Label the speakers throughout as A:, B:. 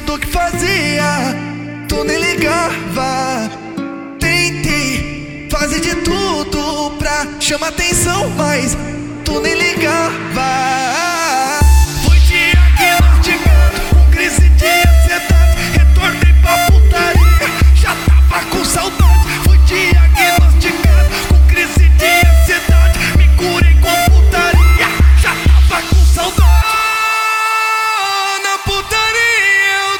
A: tudo que fazia, tu nem ligava. Tentei fazer de tudo pra chamar atenção, mas tu nem ligava. Foi diagnosticado com crise de ansiedade, retornei pra putaria, já tava com saudade. Foi diagnosticado com crise de ansiedade, me curei com putaria, já tava com saudade. Na putaria eu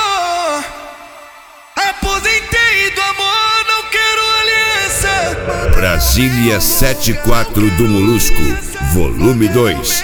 A: tô, aposentei do amor, não quero aliança.
B: Brasília 74 do Molusco, volume 2.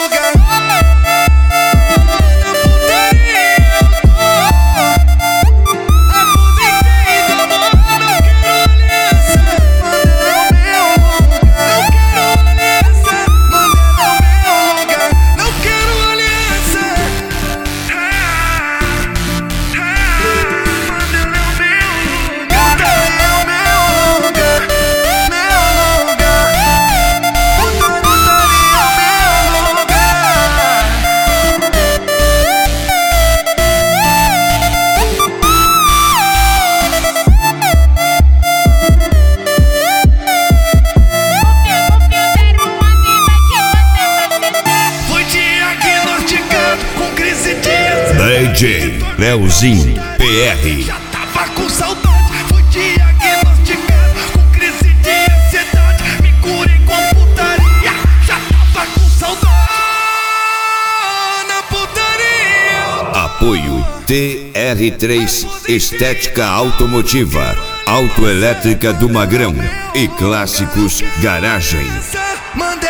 B: DJ Leozinho PR.
A: Já tava com saudade, foi diagnosticado com crise de ansiedade, me curei com putaria, já tava com saudade. Na putaria.
B: Apoio TR3 Estética Automotiva, Autoelétrica do Magrão e Clássicos Garagem.
A: Mandei